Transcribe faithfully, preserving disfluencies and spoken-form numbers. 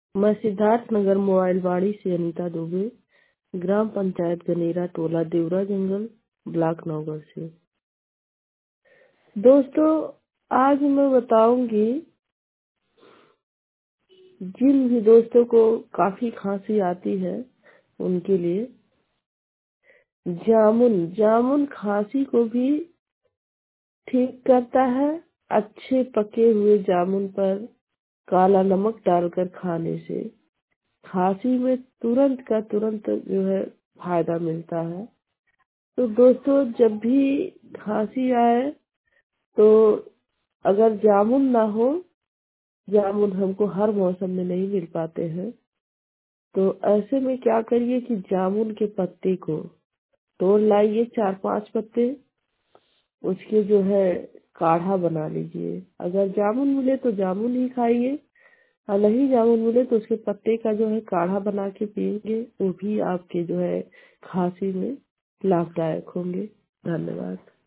मैं सिद्धार्थ नगर मोबाइल बाड़ी से अनीता दुबे, ग्राम पंचायत गनेरा, टोला देवरा जंगल, ब्लॉक नौगढ़ से। दोस्तों, आज मैं बताऊंगी जिन भी दोस्तों को काफी खांसी आती है उनके लिए जामुन जामुन खांसी को भी ठीक करता है। अच्छे पके हुए जामुन पर काला नमक डालकर खाने से खांसी में तुरंत का तुरंत जो है फायदा मिलता है। तो दोस्तों, जब भी खांसी आए तो अगर जामुन ना हो, जामुन हमको हर मौसम में नहीं मिल पाते हैं, तो ऐसे में क्या करिए कि जामुन के पत्ते को तोड़ लाइए, चार पांच पत्ते, उसके जो है काढ़ा बना लीजिए। अगर जामुन मिले तो जामुन ही खाइए, और नहीं जामुन मिले तो उसके पत्ते का जो है काढ़ा बना के पिएंगे, वो भी आपके जो है खांसी में लाभदायक होंगे। धन्यवाद।